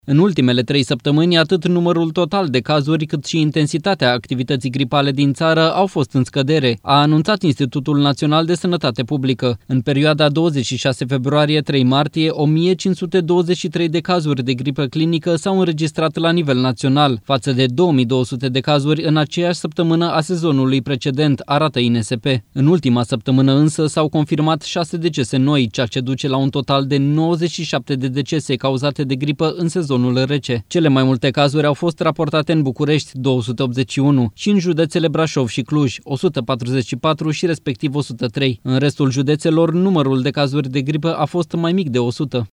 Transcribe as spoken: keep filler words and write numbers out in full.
În ultimele trei săptămâni, atât numărul total de cazuri, cât și intensitatea activității gripale din țară au fost în scădere, a anunțat Institutul Național de Sănătate Publică. În perioada douăzeci și șase februarie - trei martie, o mie cinci sute douăzeci și trei de cazuri de gripă clinică s-au înregistrat la nivel național, față de două mii două sute de cazuri în aceeași săptămână a sezonului precedent, arată I N S P. În ultima săptămână însă s-au confirmat șase decese noi, ceea ce duce la un total de nouăzeci și șapte de decese cauzate de gripă în sezonul rece. Cele mai multe cazuri au fost raportate în București, două sute optzeci și unu, și în județele Brașov și Cluj, o sută patruzeci și patru și respectiv o sută trei. În restul județelor, numărul de cazuri de gripă a fost mai mic de o sută.